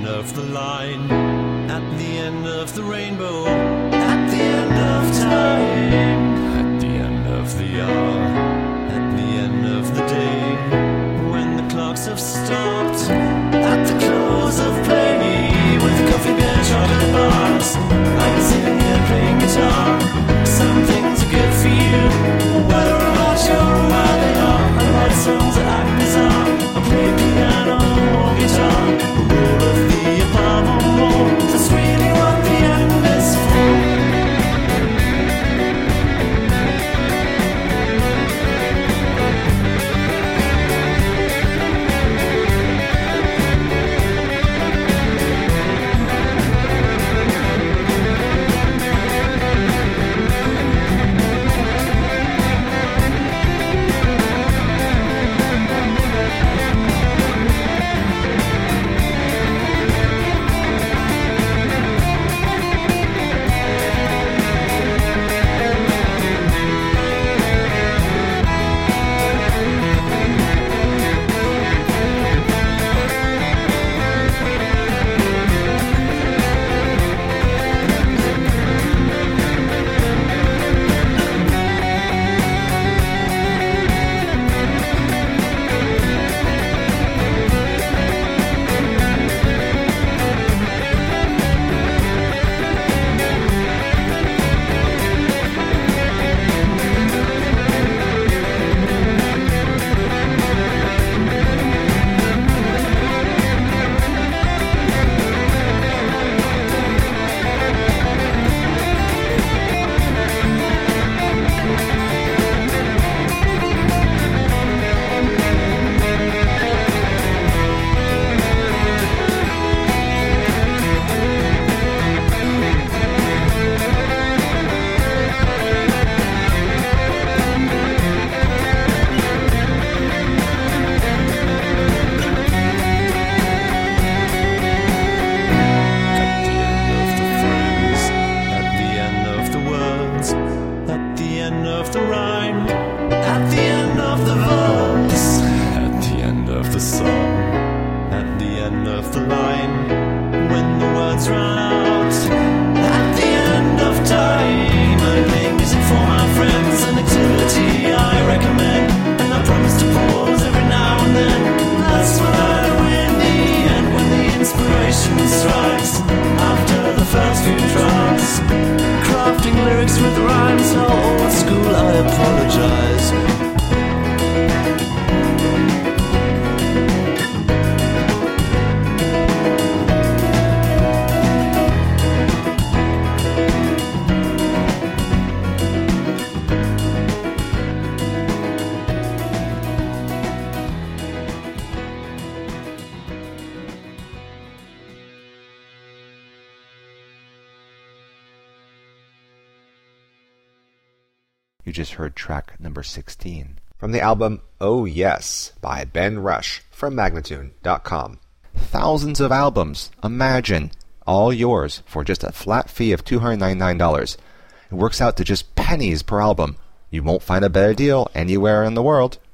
of the line, at the end of the rainbow, at the end of time, at the end of the hour, at the end of the day, when the clocks have stopped, at the close of play, with the coffee beer chocolate bars, I'm sitting here playing guitar. Some things are good for you, whether or not you're aware they are. I write songs that act bizarre, I play piano or guitar, all of the above or more, that's really what the end is for. You just heard track number 16 from the album Oh Yes by Ben Rush from Magnatune.com. Thousands of albums, imagine, all yours for just a flat fee of $299. It works out to just pennies per album. You won't find a better deal anywhere in the world.